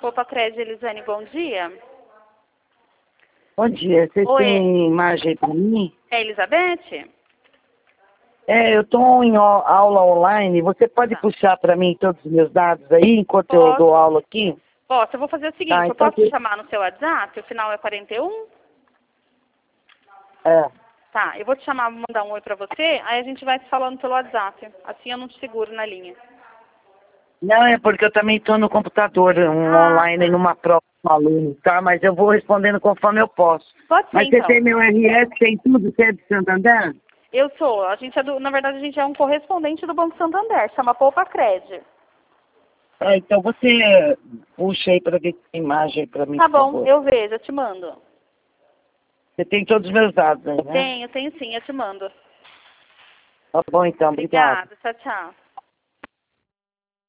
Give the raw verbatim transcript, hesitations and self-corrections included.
Poupa Crédito, Elisane, bom dia. Bom dia, vocês Oi. têm imagem para mim? É Elizabeth? É, eu estou em au- aula online, você pode Tá. puxar para mim todos os meus dados aí, enquanto Posso. eu dou aula aqui? Posso, eu vou fazer o seguinte, Tá, eu então posso te que- chamar no seu WhatsApp, o final é quarenta e um? É, Tá, eu vou te chamar, vou mandar um oi pra você, aí a gente vai se falando pelo WhatsApp, assim eu não te seguro na linha. não, é porque eu também estou no computador, um Ah, online, tá. numa prova com aluno, tá? Mas eu vou respondendo conforme eu posso. Pode ser Mas você então. tem meu R S, tem tudo, você é de Santander? Eu sou, a gente é do, na verdade a gente é um correspondente do Banco Santander, chama Poupa Crédito. É, então você puxa aí para ver se tem imagem para mim, Tá por bom, favor. eu vejo, eu te mando. Você tem todos os meus dados aí, né? Tenho, tenho sim, eu te mando. Tá bom então, obrigado. Obrigada, tchau, tchau.